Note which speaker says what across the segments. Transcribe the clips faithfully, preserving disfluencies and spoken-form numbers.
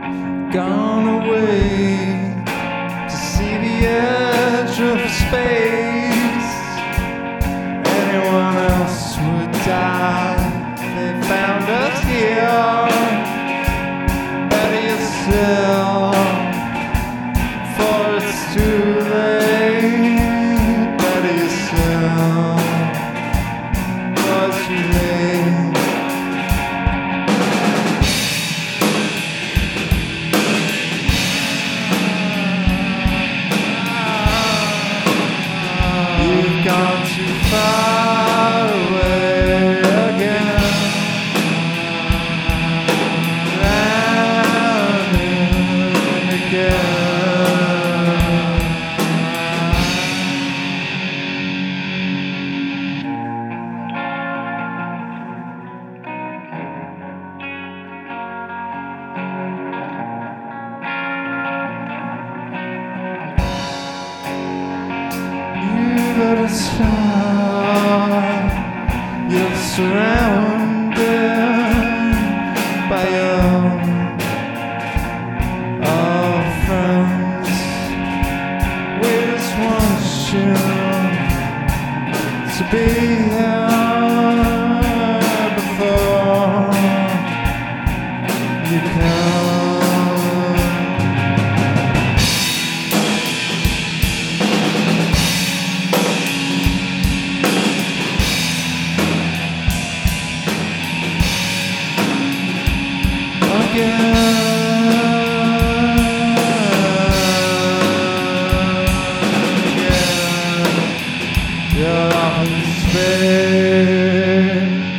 Speaker 1: gone away to see the edge of space. Anyone else would die. They found us here. Better yourself, for it's too late. Better yourself, for it's too late. You've gone too far away again. Round and again. You better start. You're surrounded by your old friends. We just want you to be here before you come. You're off in space.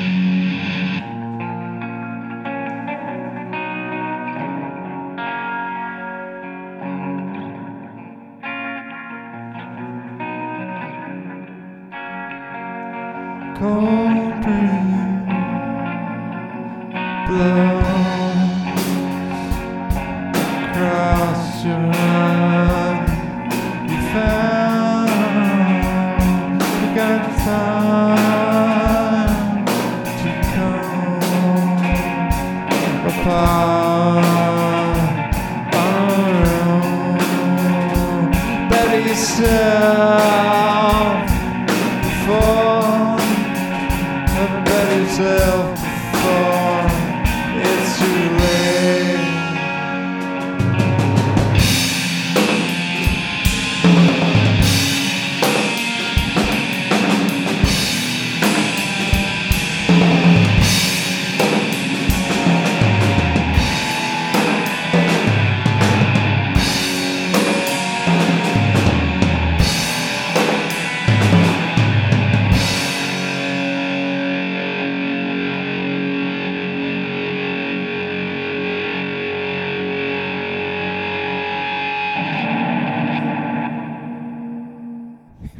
Speaker 1: Cold breeze blows across your mind. You found you got time to come apart.